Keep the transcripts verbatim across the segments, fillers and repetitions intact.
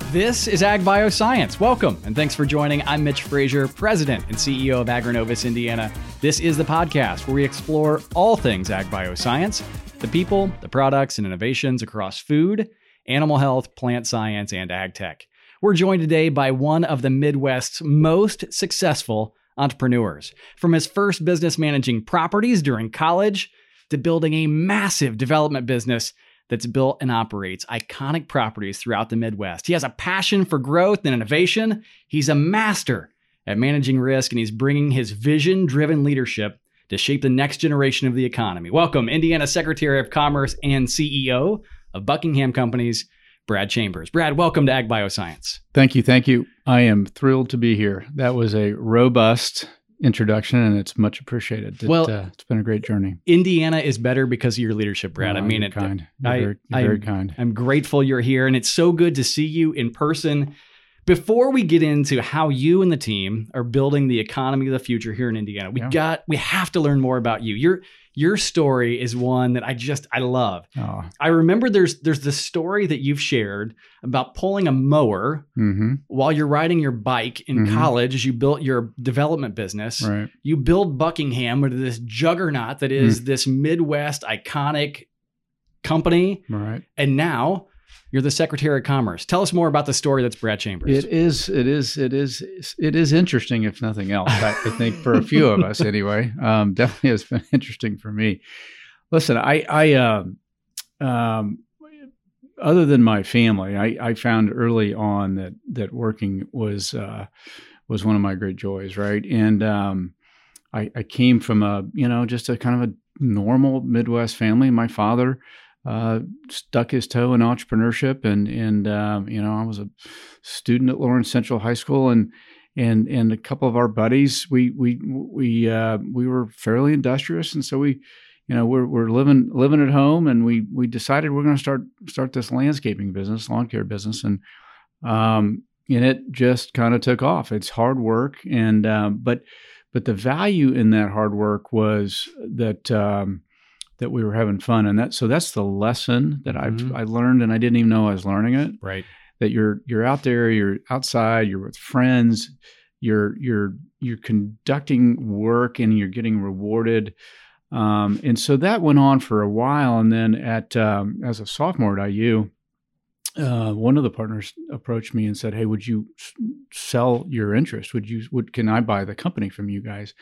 This is Ag Bioscience. Welcome, and thanks for joining. I'm Mitch Frazier, President and C E O of Agronovis Indiana. This is the podcast where we explore all things Ag Bioscience, the people, the products, and innovations across food, animal health, plant science, and ag tech. We're joined today by one of the Midwest's most successful entrepreneurs. From his first business managing properties during college to building a massive development business that's built and operates iconic properties throughout the Midwest. He has a passion for growth and innovation. He's a master at managing risk, and he's bringing his vision-driven leadership to shape the next generation of the economy. Welcome, Indiana Secretary of Commerce and C E O of Buckingham Companies, Brad Chambers. Brad, welcome to Ag Bioscience. Thank you. Thank you. I am thrilled to be here. That was a robust introduction, and it's much appreciated. It, well, uh, it's been a great journey. Indiana is better because of your leadership, Brad. Oh, I mean, you're it, kind. You're I, very, you're I, very kind. I'm grateful you're here, and it's so good to see you in person. Before we get into how you and the team are building the economy of the future here in Indiana, we Yeah. got we have to learn more about you. Your your story is one that I just I love. Oh. I remember there's there's this story that you've shared about pulling a mower Mm-hmm. while you're riding your bike in Mhm. college as you built your development business. Right. You build Buckingham into this juggernaut that is this Midwest iconic company. Right. And now you're the Secretary of Commerce. Tell us more about the story that's Brad Chambers. It is. It is. It is. It is interesting, if nothing else. I, I think for a few of us, anyway. Um, definitely has been interesting for me. Listen, I, I, um, um, other than my family, I, I found early on that that working was uh, was one of my great joys. Right, and um, I, I came from a you know just a kind of a normal Midwest family. My father uh, stuck his toe in entrepreneurship, and and um, you know I was a student at Lawrence Central High School, and and and a couple of our buddies, we we we uh, we were fairly industrious, and so we. You know, we're we're living living at home, and we we decided we're going to start start this landscaping business, lawn care business, and um, and it just kind of took off. It's hard work, and um, but but the value in that hard work was that um, that we were having fun, and that so that's the lesson that Mhm. I've I learned, and I didn't even know I was learning it. Right. That you're you're out there, you're outside, you're with friends, you're you're you're conducting work, and you're getting rewarded. Um, and so that went on for a while. And then at, um, as a sophomore at I U, uh, one of the partners approached me and said, "Hey, would you s- sell your interest? Would you, would, can I buy the company from you guys?"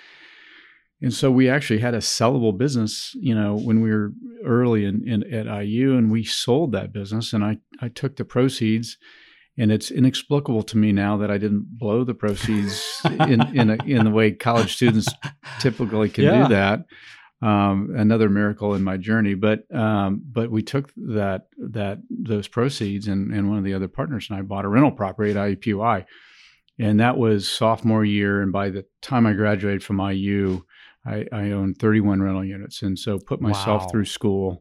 And so we actually had a sellable business, you know, when we were early in, in at I U, and we sold that business, and I, I took the proceeds. And it's inexplicable to me now that I didn't blow the proceeds in, in, a, in the way college students typically can Yeah. do that. Um, another miracle in my journey, but um, but we took that that those proceeds, and, and one of the other partners and I bought a rental property at I U P U I, and that was sophomore year. And by the time I graduated from I U, I, I owned thirty-one rental units, and so put myself Wow. through school.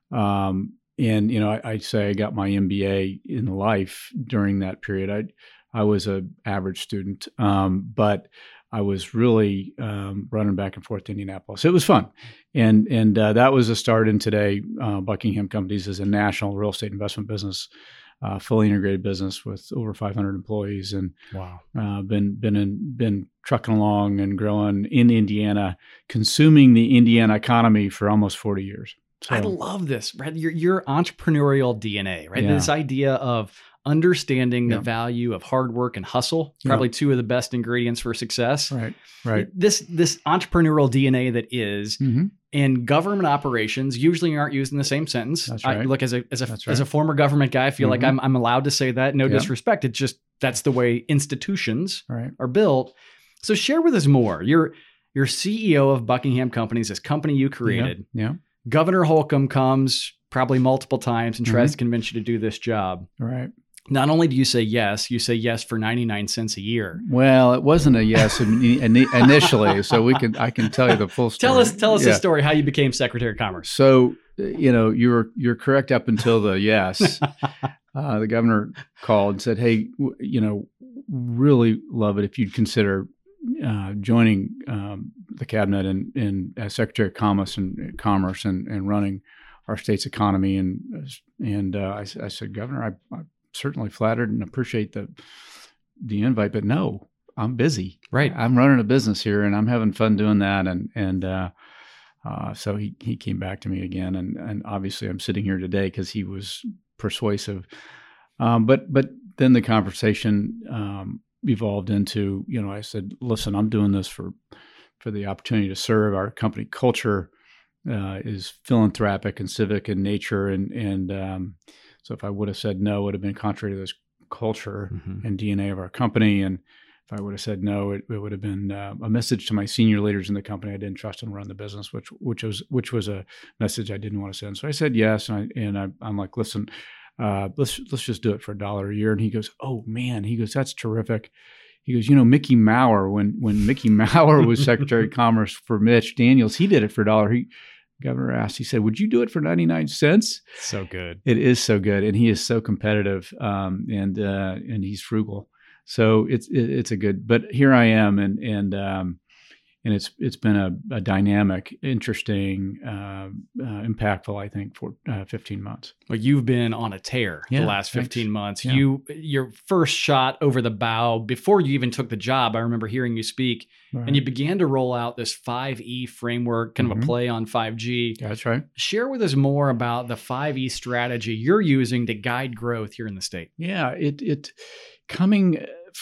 Um, and you know, I, I'd say I got my M B A in life during that period. I I was an average student, um, but I was really um, running back and forth to Indianapolis. It was fun. And and uh, that was a start in today. Uh, Buckingham Companies is a national real estate investment business, uh, fully integrated business with over five hundred employees, and Wow. uh, been been in, been trucking along and growing in Indiana, consuming the Indiana economy for almost forty years. So, I love this, Brad. Your your entrepreneurial D N A, right? Yeah. This idea of understanding the Yeah. value of hard work and hustle, Yeah. probably two of the best ingredients for success. right, right. This this entrepreneurial D N A that is Mm-hmm. in government operations usually aren't used in the same sentence. That's I right. look as a as a That's as a right. former government guy, I feel like Mhm. I'm I'm allowed to say that. No Yeah. disrespect. It's just that's the way institutions Right. are built. So share with us more. You're you're C E O of Buckingham Companies, this company you created. Yeah. Governor Holcomb comes probably multiple times and tries Mhm. to convince you to do this job. yeah. Right. Not only do you say yes, you say yes for ninety-nine cents a year. Well, it wasn't a yes in- in- initially, so we can I can tell you the full story. Tell us tell us Yeah. the story how you became Secretary of Commerce. So, you know, you're you're correct up until the yes. uh, the governor called and said, "Hey, w- you know, really love it if you'd consider uh, joining um, the cabinet and, and as Secretary of Commerce and Commerce and, and running our state's economy." And and uh, I, I said, "Governor, I, I'm certainly flattered and appreciate the the invite, but no, I'm busy. Right. I'm running a business here, and I'm having fun doing that. And and uh, uh, so he he came back to me again, and and obviously I'm sitting here today because he was persuasive. Um, but but then the conversation um, evolved into, you know, I said, listen, I'm doing this for for the opportunity to serve. Our company culture uh, is philanthropic and civic in nature, and and um, so if I would have said no, it would have been contrary to this culture mm-hmm. and D N A of our company. And if I would have said no, it, it would have been uh, a message to my senior leaders in the company. I didn't trust them to run the business, which which was which was a message I didn't want to send. So I said yes, and I and I, I'm like, listen, uh, let's let's just do it for a dollar a year. And he goes, oh man, he goes, that's terrific. He goes, you know, Mickey Maurer, when when Mickey Maurer was Secretary of Commerce for Mitch Daniels, he did it for a dollar. He governor asked, he said, would you do it for ninety-nine cents? So good. It is so good. And he is so competitive, um, and uh, and he's frugal. So it's it, it's a good, but here I am, and and um, and it's it's been a, a dynamic, interesting, uh, uh, impactful, I think, for uh, fifteen months. Well, you've been on a tear yeah, the last fifteen thanks. months. Yeah. You your first shot over the bow before you even took the job. I remember hearing you speak, right. and you began to roll out this five E framework, kind mm-hmm. of a play on five G. That's right. Share with us more about the five E strategy you're using to guide growth here in the state. Yeah, it it coming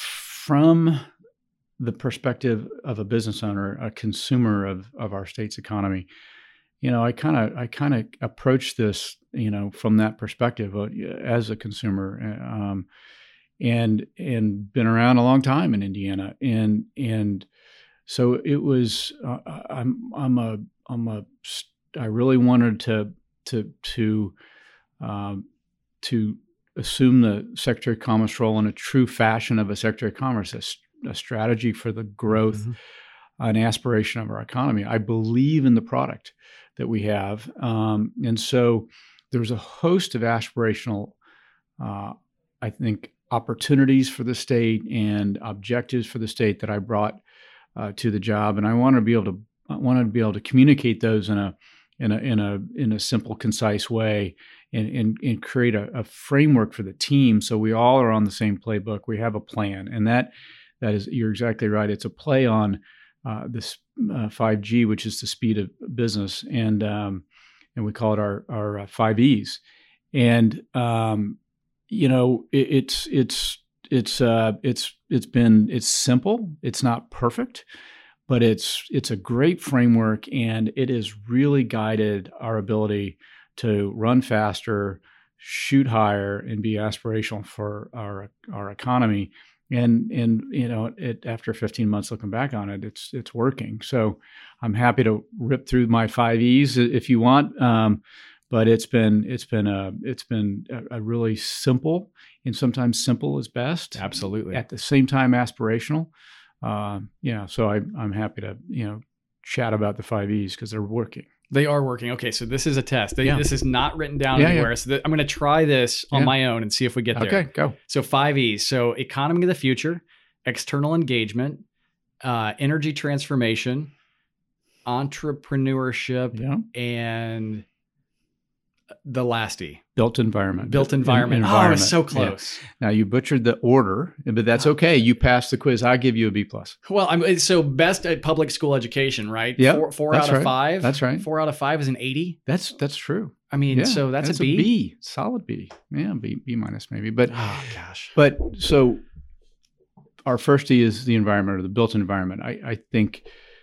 from the perspective of a business owner, a consumer of of our state's economy, you know, I kind of I kind of approach this, you know, from that perspective uh, as a consumer, um, and and been around a long time in Indiana, and and so it was. Uh, I'm I'm a I'm a I really wanted to to to um, to assume the Secretary of Commerce role in a true fashion of a Secretary of Commerce, a, a strategy for the growth mm-hmm. and aspiration of our economy. I believe in the product that we have. Um, and so there's a host of aspirational, uh, I think, opportunities for the state and objectives for the state that I brought uh, to the job. And I wanted to be able to, I wanted to be able to communicate those in a, in a, in a, in a simple, concise way, and, and, and create a, a framework for the team. So we all are on the same playbook. We have a plan, and that, that is, you're exactly right. It's a play on uh, this uh, five G, which is the speed of business. And, um, and we call it our, our uh, five E's. And, um, you know, it, it's, it's, it's, uh, it's, it's been, it's simple. It's not perfect, but it's, it's a great framework, and it has really guided our ability to run faster, shoot higher, and be aspirational for our, our economy. And, and, you know, it, after fifteen months looking back on it, it's, it's working. So I'm happy to rip through my five E's if you want. Um, but it's been, it's been a, it's been a, a really simple, and sometimes simple is best. Absolutely. At the same time, aspirational. Uh, yeah. So I, I'm happy to, you know, chat about the five E's because they're working. They are working. Okay, so this is a test. They, yeah. This is not written down yeah, anywhere. Yeah. So th- I'm going to try this on yeah. my own and see if we get there. Okay, go. So five E's. So economy of the future, external engagement, uh, energy transformation, entrepreneurship, yeah. and the last E. Built environment. Built environment. En- environment. Oh, it's so close. Yeah. Now you butchered the order, but that's okay. You passed the quiz. I'll give you a B plus. Well, I'm so best at public school education, right? Yeah. Four, four out of right. five. That's right. Four out of five is an eighty. That's that's true. I mean, yeah, so that's, that's a B. A B, solid B. Yeah, B, B minus maybe. But oh gosh. But so our first E is the environment, or the built environment. I, I think.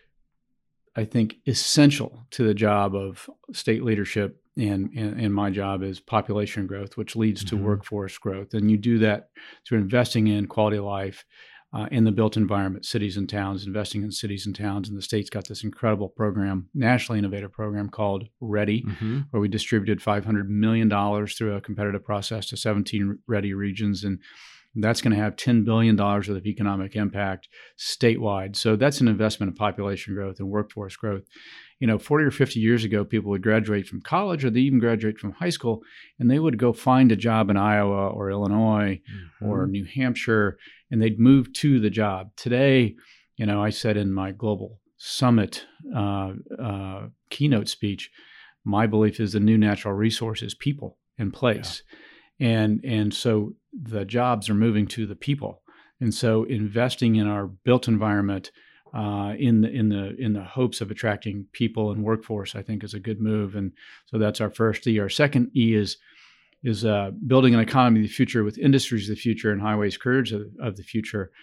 I think essential to the job of state leadership. And, and, and my job is population growth, which leads to mm-hmm. workforce growth. And you do that through investing in quality of life uh, in the built environment, cities and towns, investing in cities and towns. And the state's got this incredible program, nationally innovative program called READY, mm-hmm. where we distributed five hundred million dollars through a competitive process to seventeen READY regions. And that's going to have ten billion dollars worth of economic impact statewide. So that's an investment in population growth and workforce growth. You know, forty or fifty years ago, people would graduate from college, or they even graduate from high school, and they would go find a job in Iowa or Illinois mm-hmm. or New Hampshire, and they'd move to the job. Today, you know, I said in my Global Summit uh, uh, keynote speech, my belief is the new natural resource is people and place. Yeah. And and so the jobs are moving to the people. And so investing in our built environment uh, in the in the in the hopes of attracting people and workforce, I think, is a good move. And so that's our first E. Our second E is is uh, building an economy of the future with industries of the future and highways careers of, of the future.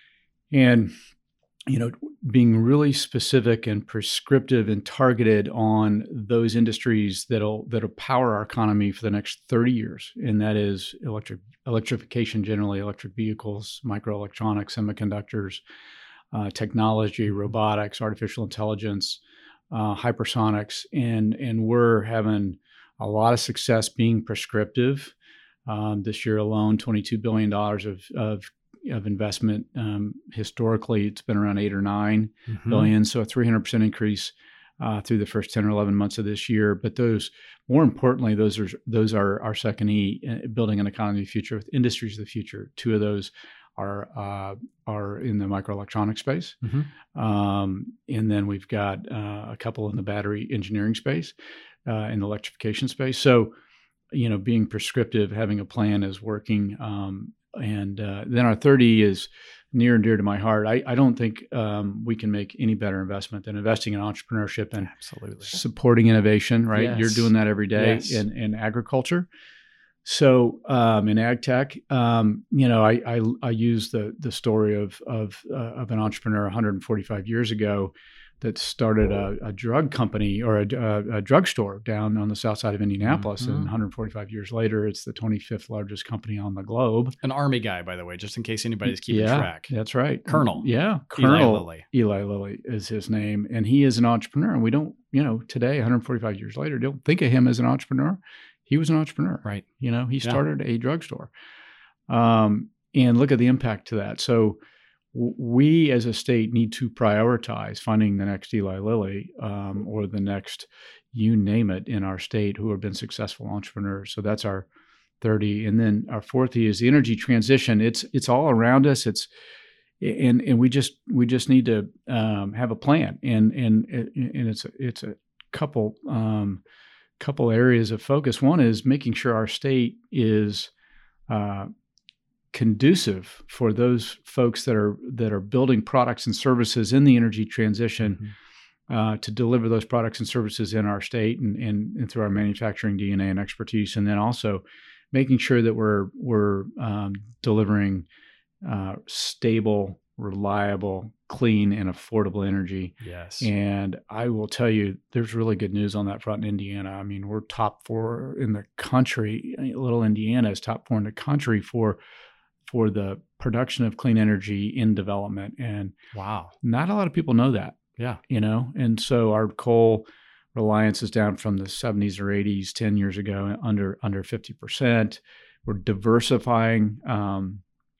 And you know, being really specific and prescriptive and targeted on those industries that'll that'll power our economy for the next thirty years, and that is electric electrification, generally electric vehicles, microelectronics, semiconductors, uh, technology, robotics, artificial intelligence, uh, hypersonics, and and we're having a lot of success being prescriptive. Um, this year alone, twenty-two billion dollars of of of investment. Um, historically, it's been around eight or nine mm-hmm. billion. So a three hundred percent increase uh, through the first ten or eleven months of this year. But those, more importantly, those are those are our second E, uh, building an economy of the future with industries of the future. Two of those are uh, are in the microelectronic space. Mm-hmm. Um, and then we've got uh, a couple in the battery engineering space, uh, in the electrification space. So, you know, being prescriptive, having a plan is working. Um, And uh, then our third E is near and dear to my heart. I, I don't think um, we can make any better investment than investing in entrepreneurship and Absolutely. supporting innovation, right? Yes. You're doing that every day Yes. in, in agriculture. So um, in ag tech, um, you know, I, I, I use the the story of, of, uh, of an entrepreneur one hundred forty-five years ago that started a, a drug company or a, a, a drugstore down on the south side of Indianapolis. Mm-hmm. And one hundred forty-five years later, it's the twenty-fifth largest company on the globe. An Army guy, by the way, just in case anybody's keeping yeah, track. That's right. Colonel. Yeah. Eli Colonel Lilly. Eli Lilly is his name. And he is an entrepreneur. And we don't, you know, today, one hundred forty-five years later, don't think of him as an entrepreneur. He was an entrepreneur. Right. You know, he Yeah. started a drugstore. Um, and look at the impact to that. So we as a state need to prioritize finding the next Eli Lilly um, or the next, you name it, in our state who have been successful entrepreneurs. So that's our thirty. And then our fourth E is the energy transition. It's it's all around us. It's and and we just we just need to um, have a plan. And and and it's a, it's a couple um, couple areas of focus. One is making sure our state is uh, conducive for those folks that are that are building products and services in the energy transition, mm-hmm. uh, to deliver those products and services in our state and, and, and through our manufacturing D N A and expertise, and then also making sure that we're we're um, delivering uh, stable, reliable, clean, and affordable energy. Yes. And I will tell you, there's really good news on that front in Indiana. I mean, we're top four in the country. Little Indiana is top four in the country for for the production of clean energy in development. And wow, not a lot of people know that. Yeah. You know, and so our coal reliance is down from the seventies or eighties ten years ago, under under fifty percent. We're diversifying um,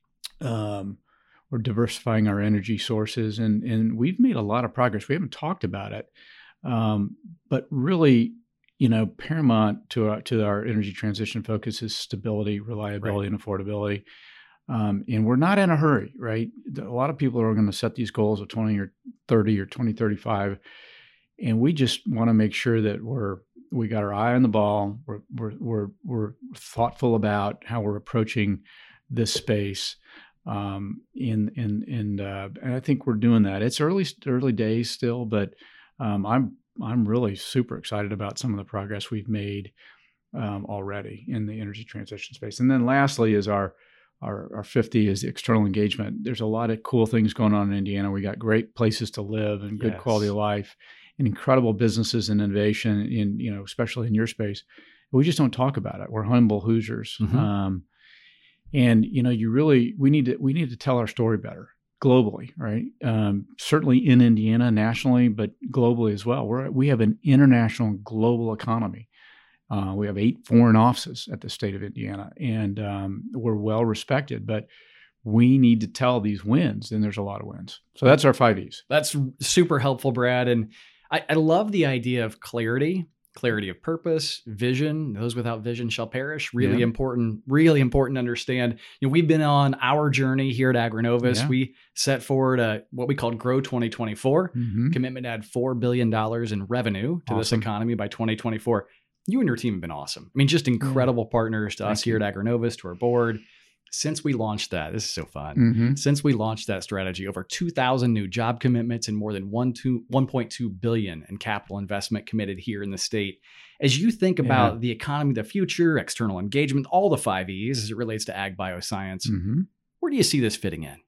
um, we're diversifying our energy sources, and and we've made a lot of progress. We haven't talked about it, um, but really, you know, paramount to our, to our energy transition focus is stability, reliability, right. and affordability. Um, and we're not in a hurry, right? A lot of people are going to set these goals of twenty or thirty or twenty thirty-five. And we just want to make sure that we're, we got our eye on the ball. We're, we're, we're, we're thoughtful about how we're approaching this space. Um, in, in, in, uh, and I think we're doing that. It's early, early days still, but, um, I'm, I'm really super excited about some of the progress we've made, um, already in the energy transition space. And then lastly is our, Our, our fifty is the external engagement. There's a lot of cool things going on in Indiana. We got great places to live and good yes. quality of life and incredible businesses and innovation in, you know, especially in your space. We just don't talk about it. We're humble Hoosiers. Mm-hmm. Um, and, you know, you really, we need to, we need to tell our story better globally, right? Um, certainly in Indiana, nationally, but globally as well. We're, we have an international global economy. Uh, we have eight foreign offices at the state of Indiana, and um, we're well respected, but we need to tell these wins, and there's a lot of wins. So that's our five E's. That's super helpful, Brad. And I, I love the idea of clarity, clarity of purpose, vision. Those without vision shall perish. Really yeah. important, really important to understand. You know, we've been on our journey here at AgriNovus. Yeah. We set forward a, what we called Grow twenty twenty-four, mm-hmm. commitment to add four billion dollars in revenue to awesome. This economy by twenty twenty-four. You and your team have been awesome. I mean, just incredible yeah. partners to Thank us you. Here at AgriNovus, to our board, since we launched that, this is so fun. Mm-hmm. Since we launched that strategy, over two thousand new job commitments and more than one point two billion in capital investment committed here in the state. As you think about Yeah. the economy of the future, external engagement, all the five E's as it relates to ag bioscience, Mm-hmm. where do you see this fitting in?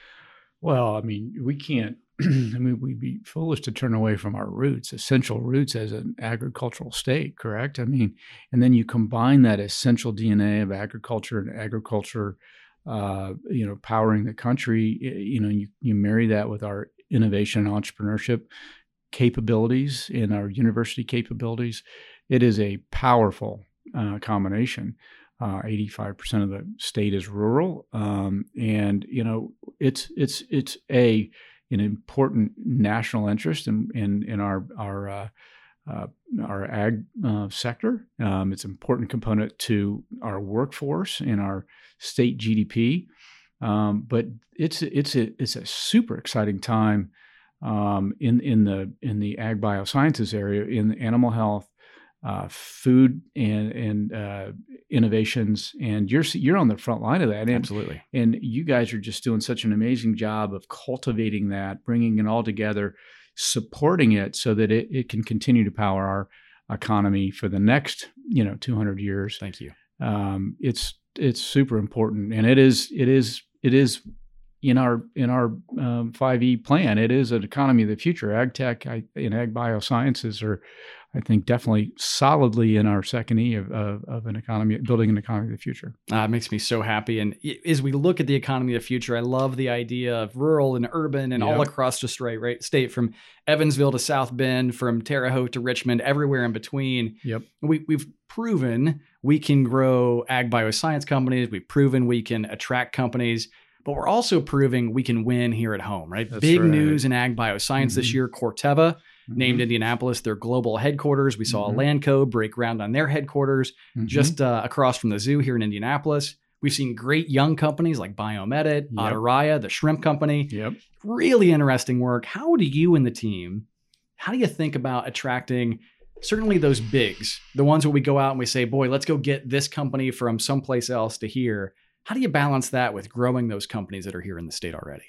Well, I mean, we can't, I mean, we'd be foolish to turn away from our roots, essential roots as an agricultural state, correct? I mean, and then you combine that essential D N A of agriculture and agriculture, uh, you know, powering the country, you know, you, you marry that with our innovation and entrepreneurship capabilities and our university capabilities. It is a powerful uh, combination. Uh, eighty-five percent of the state is rural, um, and you know it's it's it's a an important national interest in in, in our our uh, uh, our ag uh, sector. Um, it's an important component to our workforce and our state G D P. Um, but it's it's a it's a super exciting time um, in in the in the ag biosciences area, in animal health. Uh, food and and uh, innovations, and you're you're on the front line of that. And, Absolutely. And you guys are just doing such an amazing job of cultivating that, bringing it all together, supporting it so that it, it can continue to power our economy for the next you know two hundred years. Thank you. Um, it's it's super important, and it is it is it is in our in our um, five E plan. It is an economy of the future. Ag tech I, and ag biosciences are, I think, definitely solidly in our second E of, of, of an economy, building an economy of the future. Uh, it makes me so happy. And as we look at the economy of the future, I love the idea of rural and urban and Yep. all across the state, right? State from Evansville to South Bend, from Terre Haute to Richmond, everywhere in between. Yep. We, we've proven we can grow ag bioscience companies. We've proven we can attract companies. But we're also proving we can win here at home, right? That's Big right. news in ag bioscience Mm-hmm. this year. Corteva named Indianapolis their global headquarters. We saw Mhm. Landco break ground on their headquarters Mhm. just uh, across from the zoo here in Indianapolis. We've seen great young companies like Biomedit, Yep. Ataraya, the shrimp company. Yep. Really interesting work. How do you and the team, how do you think about attracting certainly those bigs, the ones where we go out and we say, boy, let's go get this company from someplace else to here. How do you balance that with growing those companies that are here in the state already?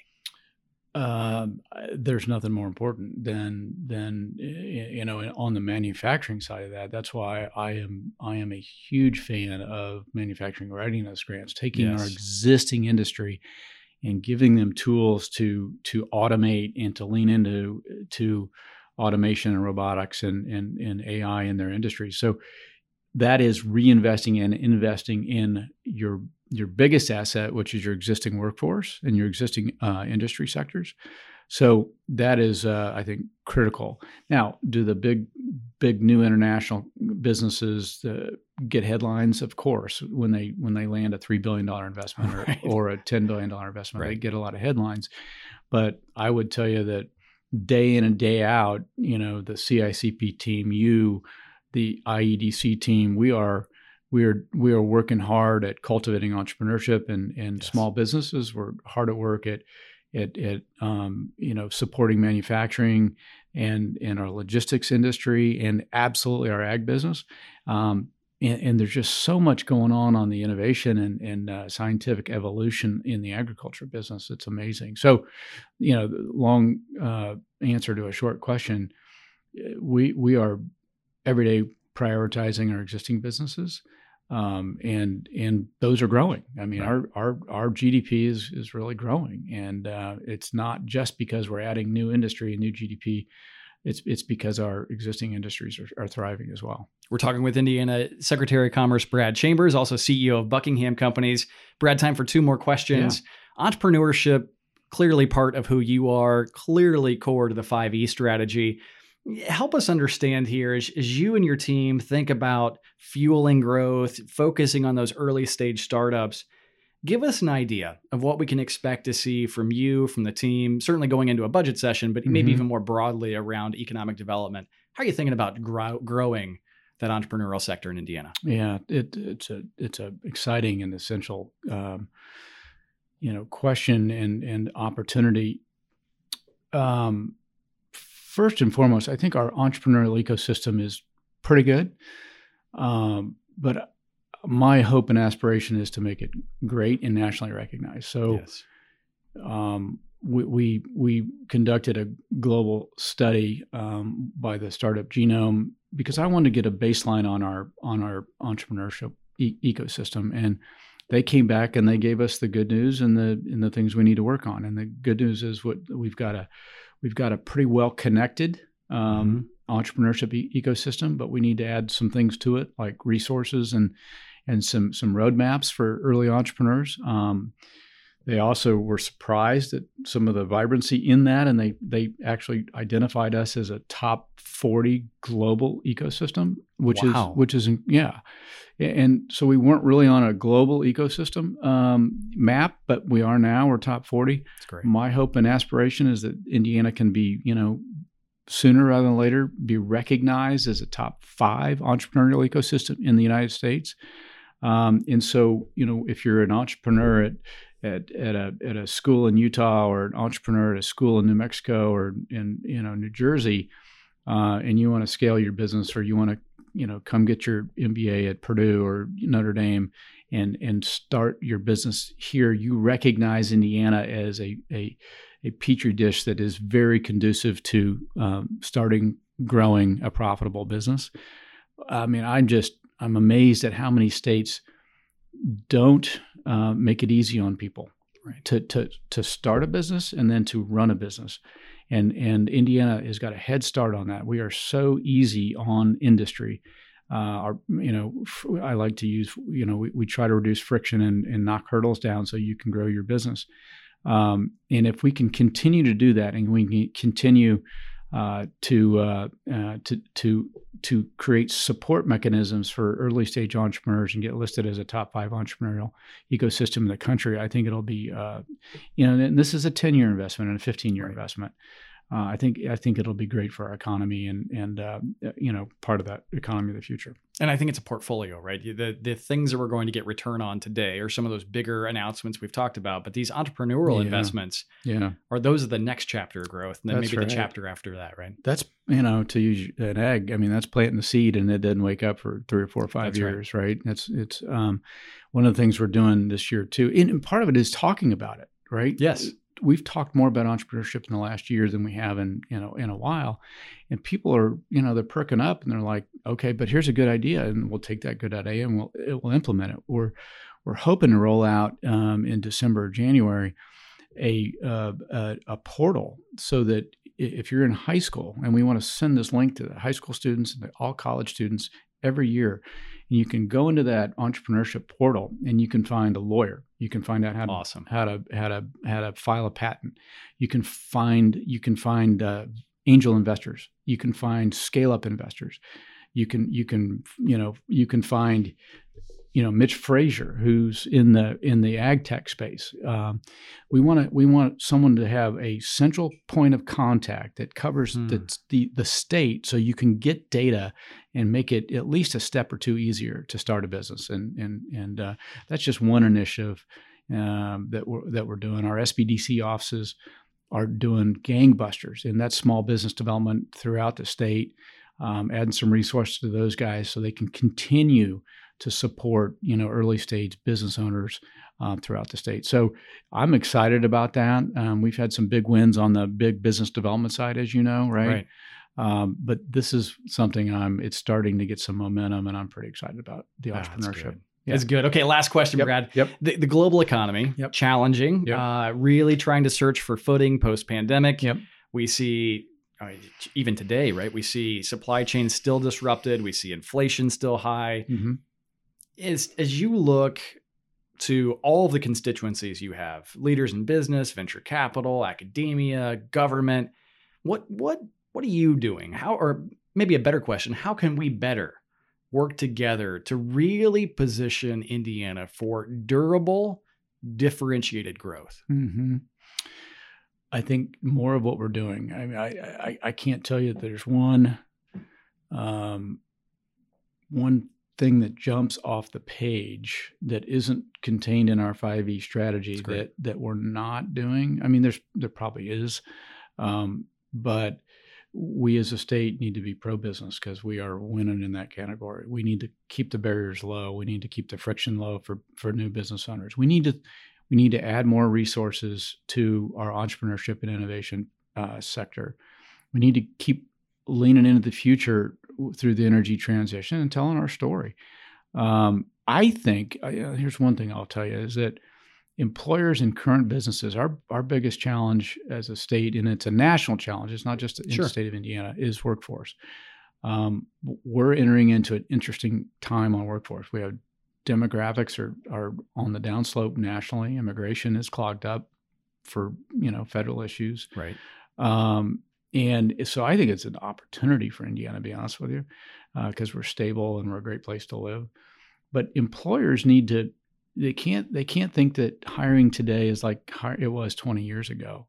Um, there's nothing more important than than you know on the manufacturing side of that. That's why I am I am a huge fan of manufacturing readiness grants, taking Yes. our existing industry and giving them tools to to automate and to lean into to automation and robotics and and, and A I in their industries. So that is reinvesting and investing in your your biggest asset, which is your existing workforce and your existing uh, industry sectors. So that is, uh, I think, critical. Now, do the big, big new international businesses uh, get headlines? Of course, when they when they land a three billion dollars investment or, Right. or a ten billion dollars investment, they Right. get a lot of headlines. But I would tell you that day in and day out, you know, the C I C P team, you, the I E D C team, we are we are we are working hard at cultivating entrepreneurship and and Yes. small businesses. We're hard at work at at at um, you know supporting manufacturing and and our logistics industry and absolutely our ag business. Um, and, and there's just so much going on on the innovation and, and uh, scientific evolution in the agriculture business. It's amazing. So, you know, the long uh, answer to a short question. We we are every day prioritizing our existing businesses, um, and and those are growing. I mean, Right. our our our G D P is is really growing, and uh, it's not just because we're adding new industry and new G D P. It's it's because our existing industries are, are thriving as well. We're talking with Indiana Secretary of Commerce Brad Chambers, also C E O of Buckingham Companies. Brad, time for two more questions. Entrepreneurship, clearly part of who you are, clearly core to the five E strategy. Help us understand here as, as you and your team think about fueling growth, focusing on those early stage startups. Give us an idea of what we can expect to see from you, from the team, certainly going into a budget session, but maybe Mhm. even more broadly around economic development. How are you thinking about grow, growing that entrepreneurial sector in Indiana? Yeah, it, it's a it's a exciting and essential um, you know question and and opportunity. Um, first and foremost, I think our entrepreneurial ecosystem is pretty good, um, but my hope and aspiration is to make it great and nationally recognized. So Yes. um, we, we we conducted a global study um, by the startup Genome because I wanted to get a baseline on our on our entrepreneurship e- ecosystem, and they came back and they gave us the good news and the and the things we need to work on. And the good news is what we've got a we've got a pretty well connected um, mm-hmm. entrepreneurship e- ecosystem, but we need to add some things to it, like resources and and some some roadmaps for early entrepreneurs. Um, they also were surprised at some of the vibrancy in that, and they they actually identified us as a top forty global ecosystem, which wow. is which is yeah. And so we weren't really on a global ecosystem um, map, but we are now. We're top forty. That's great. My hope and aspiration is that Indiana can be, you know, sooner rather than later, be recognized as a top five entrepreneurial ecosystem in the United States. Um, and so, you know, if you're an entrepreneur at at at a at a school in Utah, or an entrepreneur at a school in New Mexico, or in you know New Jersey, uh, and you want to scale your business, or you want to you know come get your M B A at Purdue or Notre Dame, and and start your business here, you recognize Indiana as a a a petri dish that is very conducive to um, starting, growing a profitable business. I mean, I'm just I'm amazed at how many states don't uh, make it easy on people right. to to to start a business and then to run a business, and and Indiana has got a head start on that. We are so easy on industry. Uh, our, you know, I like to use, you know, we, we try to reduce friction and, and knock hurdles down so you can grow your business. Um, and if we can continue to do that, and we can continue uh, to uh, uh, to to to create support mechanisms for early stage entrepreneurs and get listed as a top five entrepreneurial ecosystem in the country, I think it'll be, uh, you know, and this is a ten year investment and a fifteen year right. investment. Uh, I think I think it'll be great for our economy and and uh, you know part of that economy of the future. And I think it's a portfolio, right? The the things that we're going to get return on today are some of those bigger announcements we've talked about, but these entrepreneurial yeah. investments, yeah, are those are the next chapter of growth, and then that's maybe right. the chapter after that, right? That's you know to use an egg. I mean, that's planting the seed, and it doesn't wake up for three or four or five that's years, right? right? That's it's um, one of the things we're doing this year too, and, and part of it is talking about it, right? Yes. We've talked more about entrepreneurship in the last year than we have in, you know, in a while. And people are, you know, they're perking up and they're like, okay, but here's a good idea. And we'll take that good idea and we'll, it will implement it. We're, we're hoping to roll out um, in December or January, a, uh, a, a portal so that if you're in high school, and we want to send this link to the high school students and all college students every year, and you can go into that entrepreneurship portal and you can find a lawyer. You can find out how to awesome. how to how to how to file a patent. You can find you can find uh, angel investors. You can find scale up investors. You can you can you know you can find you know Mitch Frazier, who's in the in the ag tech space. Um, we want to we want someone to have a central point of contact that covers hmm. the, the the state, so you can get data and make it at least a step or two easier to start a business. And and and uh, that's just one initiative um, that we're that we're doing. Our S B D C offices are doing gangbusters, and that's small business development throughout the state. Um, adding some resources to those guys so they can continue to support, you know, early stage business owners uh, throughout the state. So I'm excited about that. Um, we've had some big wins on the big business development side, as you know, right? Right. Um, but this is something I'm, it's starting to get some momentum, and I'm pretty excited about the Ah, entrepreneurship. That's good. Yeah. That's good. Okay, last question, Yep. Brad. Yep. The, the global economy, Yep. challenging, Yep. Uh, really trying to search for footing post-pandemic. Yep. We see, uh, even today, right? We see supply chains still disrupted. We see inflation still high. Mm-hmm. As, as you look to all of the constituencies you have, leaders in business, venture capital, academia, government, what what what are you doing? How, or maybe a better question, how can we better work together to really position Indiana for durable, differentiated growth? Mm-hmm. I think more of what we're doing. I mean, I I, I can't tell you that there's one um, one thing that jumps off the page that isn't contained in our five E strategy that that we're not doing. I mean, there's there probably is, um, but we as a state need to be pro-business because we are winning in that category. We need to keep the barriers low. We need to keep the friction low for, for new business owners. We need to we need to add more resources to our entrepreneurship and innovation uh, sector. We need to keep leaning into the future through the energy transition and telling our story. Um, I think uh, here's one thing I'll tell you is that employers and current businesses, our, our biggest challenge as a state, and it's a national challenge, it's not just in sure. the state of Indiana, is workforce. Um, we're entering into an interesting time on workforce. We have demographics are, are on the downslope nationally. Immigration is clogged up for, you know, federal issues. Right. Um, and so I think it's an opportunity for Indiana, to be honest with you, because uh, we're stable and we're a great place to live. But employers need to, they can't, they can't think that hiring today is like it was twenty years ago.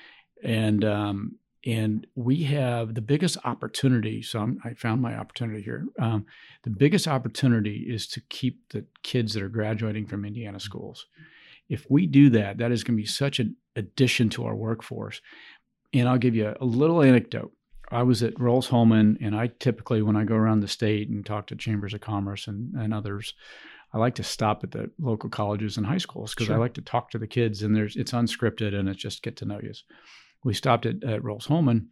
And, um, and we have the biggest opportunity. So I'm, I found my opportunity here. Um, the biggest opportunity is to keep the kids that are graduating from Indiana schools. If we do that, that is going to be such an addition to our workforce. And I'll give you a, a little anecdote. I was at Rolls-Holman, and I typically, when I go around the state and talk to chambers of commerce and, and others, I like to stop at the local colleges and high schools because sure. I like to talk to the kids, and there's it's unscripted and it's just get to know you. We stopped at, at Rolls-Holman,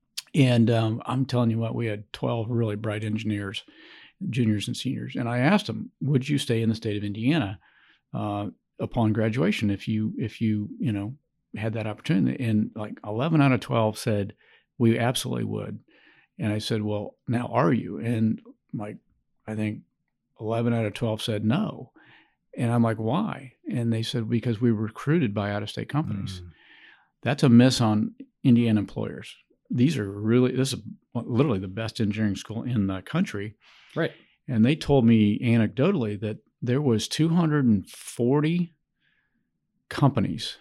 and um, I'm telling you what, we had twelve really bright engineers, juniors and seniors. And I asked them, would you stay in the state of Indiana uh, upon graduation if you, if you, you know, had that opportunity? And like eleven out of twelve said, we absolutely would. And I said, well, now are you? And like, I think eleven out of twelve said no. And I'm like, why? And they said, because we were recruited by out-of-state companies. Mm. That's a miss on Indiana employers. These are really, this is literally the best engineering school in the country. Right. And they told me anecdotally that there was two hundred forty companies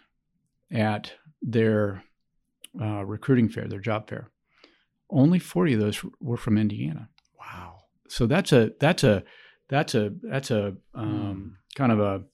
at their uh, recruiting fair, their job fair. Only forty of those were from Indiana. Wow. So that's a, that's a, that's a, that's a um, mm. kind of a,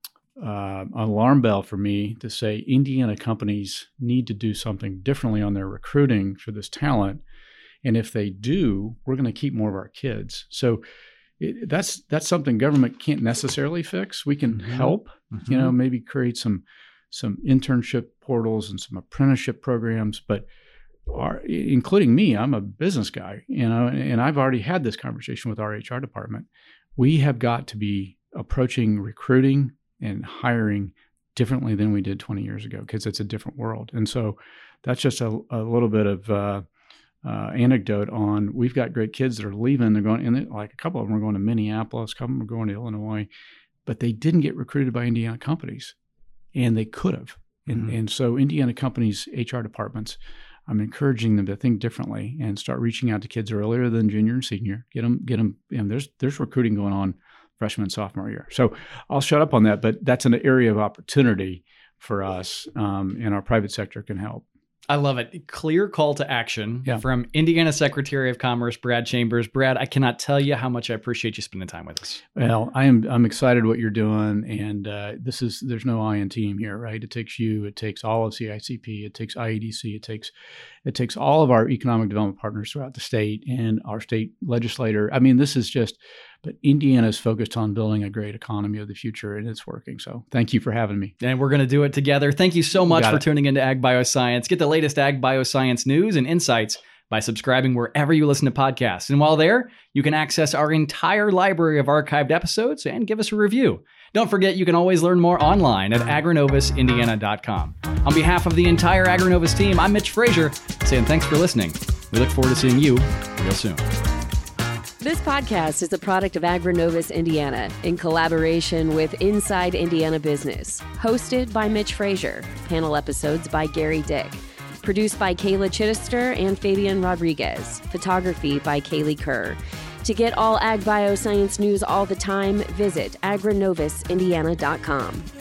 Uh, alarm bell for me to say Indiana companies need to do something differently on their recruiting for this talent. And if they do, we're going to keep more of our kids. So it, that's that's something government can't necessarily fix. We can mm-hmm. help, mm-hmm. you know, maybe create some some internship portals and some apprenticeship programs. But our, including me, I'm a business guy, you know, and I've already had this conversation with our H R department. We have got to be approaching recruiting and hiring differently than we did twenty years ago because it's a different world. And so that's just a, a little bit of uh, uh, anecdote on we've got great kids that are leaving. They're going, and like a couple of them are going to Minneapolis, a couple of them are going to Illinois, but they didn't get recruited by Indiana companies, and they could have. And, mm-hmm. and so Indiana companies, H R departments, I'm encouraging them to think differently and start reaching out to kids earlier than junior and senior. Get them, get them. You know, there's there's recruiting going on freshman and sophomore year. So I'll shut up on that, but that's an area of opportunity for us, um, and our private sector can help. I love it. Clear call to action yeah. from Indiana Secretary of Commerce, Brad Chambers. Brad, I cannot tell you how much I appreciate you spending time with us. Well, I am, I'm excited what you're doing. And uh, this is, there's no I in team here, right? It takes you, it takes all of C I C P, it takes I E D C, it takes, it takes all of our economic development partners throughout the state and our state legislator. I mean, this is just, but Indiana is focused on building a great economy of the future, and it's working. So thank you for having me. And we're going to do it together. Thank you so much for it. tuning into Ag Bioscience. Get the latest Ag Bioscience news and insights by subscribing wherever you listen to podcasts. And while there, you can access our entire library of archived episodes and give us a review. Don't forget, you can always learn more online at agronovis indiana dot com. On behalf of the entire Agronovus team, I'm Mitch Frazier, saying thanks for listening. We look forward to seeing you real soon. This podcast is a product of Agronovus Indiana in collaboration with Inside Indiana Business. Hosted by Mitch Frazier. Panel episodes by Gary Dick. Produced by Kayla Chittister and Fabian Rodriguez. Photography by Kaylee Kerr. To get all Ag Bioscience news all the time, visit agronovis indiana dot com.